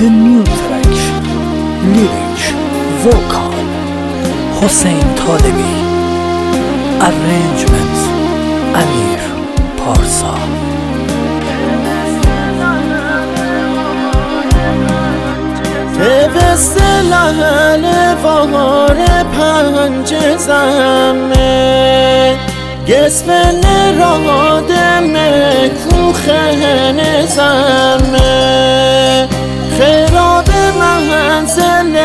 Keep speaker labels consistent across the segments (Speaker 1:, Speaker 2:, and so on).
Speaker 1: the new track, lyric, vocal, Hossein Talebi, arrangement, Amir Parsa.
Speaker 2: پیوست لحل وار پنج زمه گسفن رادمه کوخن زمه خیراب منزل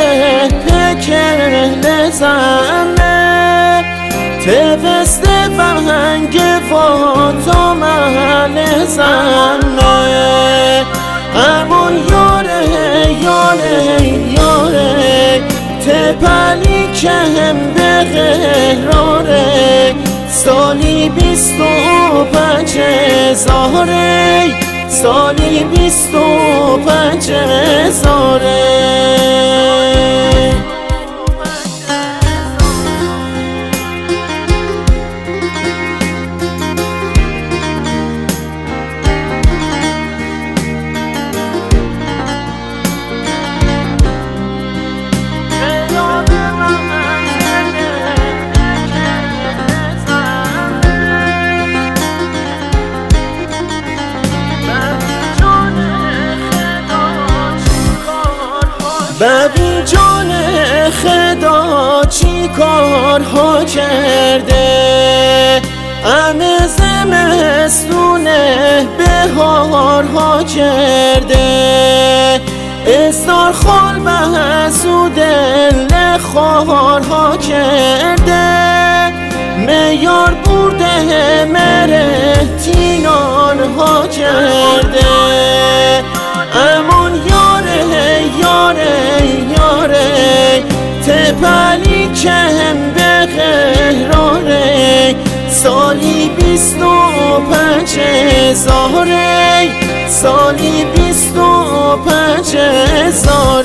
Speaker 2: پکل زمه پیوست فرهنگ فاتا محل زمه همون یاره تپلی که هم به غراره سالی 25,000 سالی 25,000 ببین جان خدا چی کارها کرده همه زمستونه بهارها کرده استار خال محسود لخارها کرده میار برده مره تینانها کرده امون یاره تپلی که هم به غراره سالی 25,000 سالی 25,000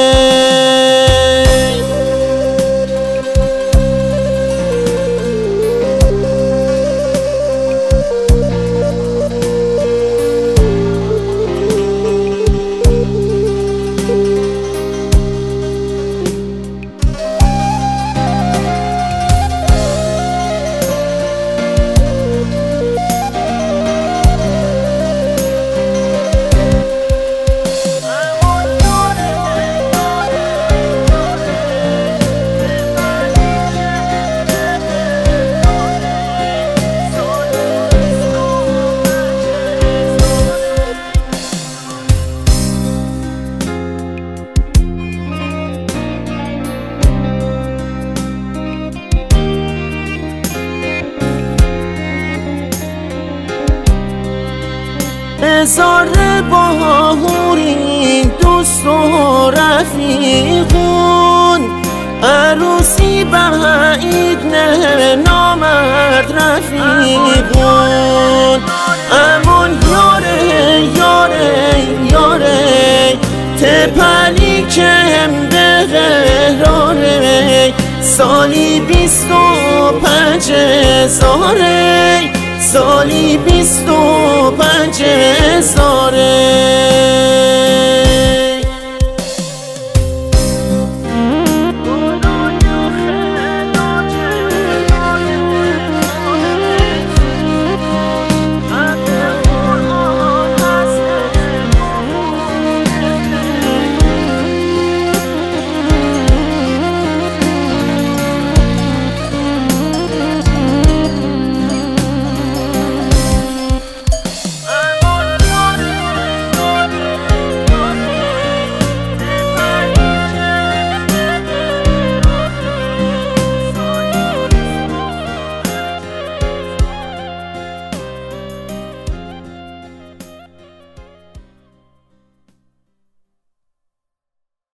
Speaker 2: بزار باهورین دوست و رفیقون عروسی بعید نه نامرد رفیقون امون یاره تپلی که هم به غراره سالی 25,000 سالی 25,000